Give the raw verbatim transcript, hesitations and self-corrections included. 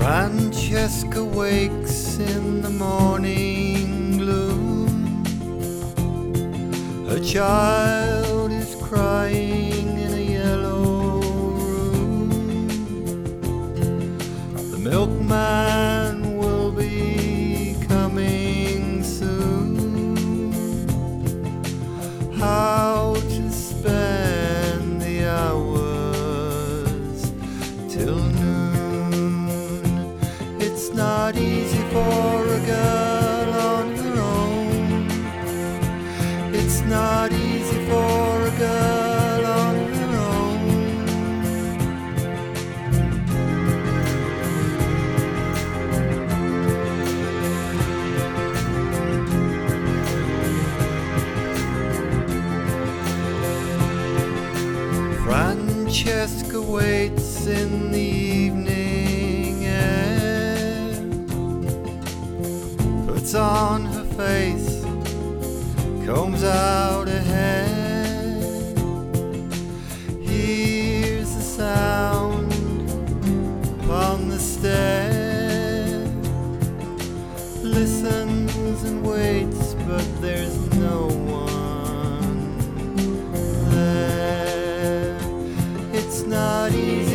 Francesca wakes in the morning gloom. Her child is crying in a yellow room. The milkman will be coming soon. How to spend the hours till noon. It's not easy for a girl on her own. It's not easy for a girl on her own. Francesca waits in the evening air, puts on her face, combs out her hair, hears the sound upon the stair, listens and waits, but there's no one there. It's not easy